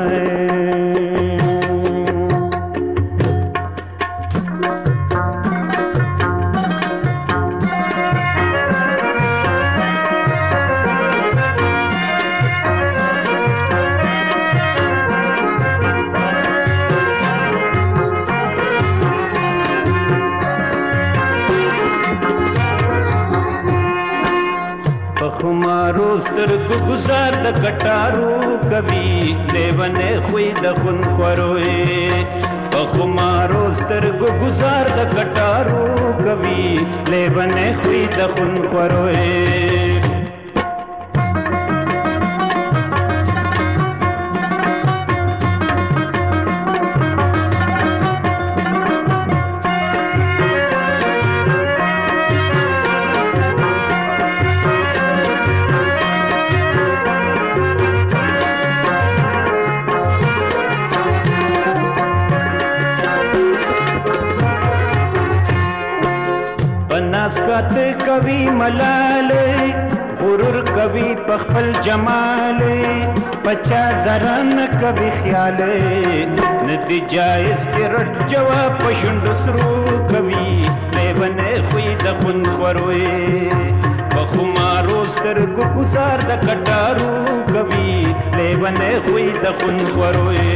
K: خمارو سترګو گزار د کټارو کوي لیونه خوې د خون خوروي په خمارو سترګو گزار د کټارو کوي لیونه خوې د خون خوروي اسکاته کوي ملاله غرور کوي په خپل جمال پچا زرن کوي خیال ندی جایز کې رټ جواب پښوند سرو کوي لیونه خوې د خون خوروي په خمارو سترګو گزار د کټارو کوي لیونه خوې د خون خوروي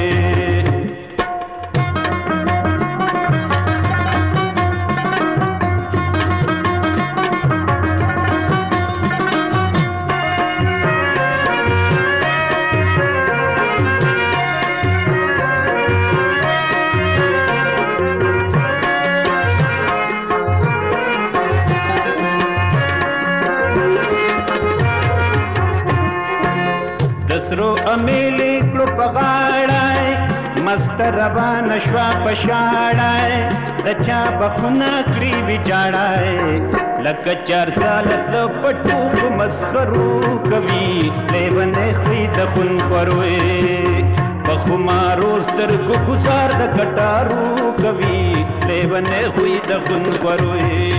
K: سرو امیلی کلو پغاړای مست روان شوا پشاړای د چا بخونه کړی ویجاړای لکه 4 سال د پټو مسخرو کوي لیونه خوې د خون خوروي په خمارو سترګو گزار د کټارو کوي لیونه خوې د خون خوروي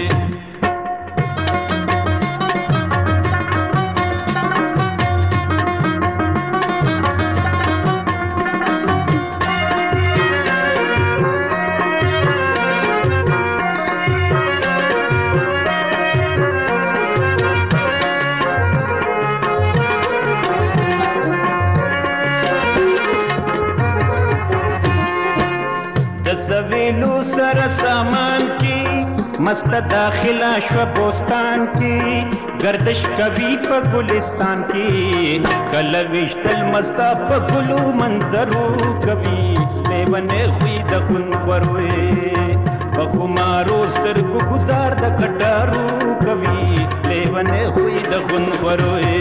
K: سویلو سر سامان کی مست داخلہ شو بوستان کی گردش کبھی پا گلستان کی کلوشتل مستا پا گلو منظرو کبھی لیونے خوی دخن خوروے پا خمارو سترگو گزار دا کٹارو کبھی لیونے خوی دخن خوروے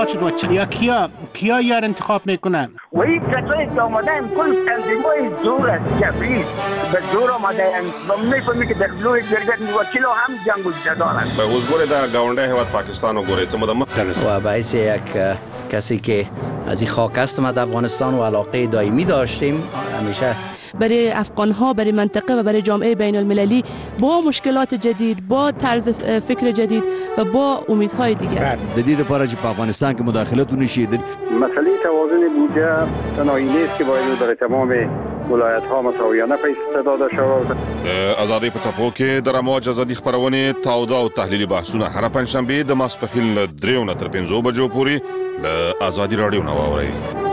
L: انتخاب شد و یا کیا یار انتخاب میکنه؟
M: و این کسایی که آمدن کل تنظیمای زور است جبری به زور آمدن و میفهمی که در بلوی جرگت وکیلو هم جنگ و جدال است.
N: به حضور در گاونده هیواد پاکستان و گوریت
O: و باعث یک کسی که از این خاک هستم از افغانستان و علاقه دائمی داشتیم همیشه
P: برای افغان‌ها، برای منطقه و برای جامعه بین المللی با مشکلات جدید، با طرز فکر جدید و با امیدهای دیگر.
Q: جدید لپاره چې په افغانستان کې مداخلتونه شي.
J: مسئله توازن بودجه تنهایی نیست که باید برای تمام ولایت‌ها مساویانه پیسې داده شود.
N: ازادي په څپو کې د رموج ازادي خبرونه تاوده او تحلیلي بحثونه هر پنځشنبه د ماسپخیل 3 نه تر 5 بجو پورې د ازادي رادیو نو اوري.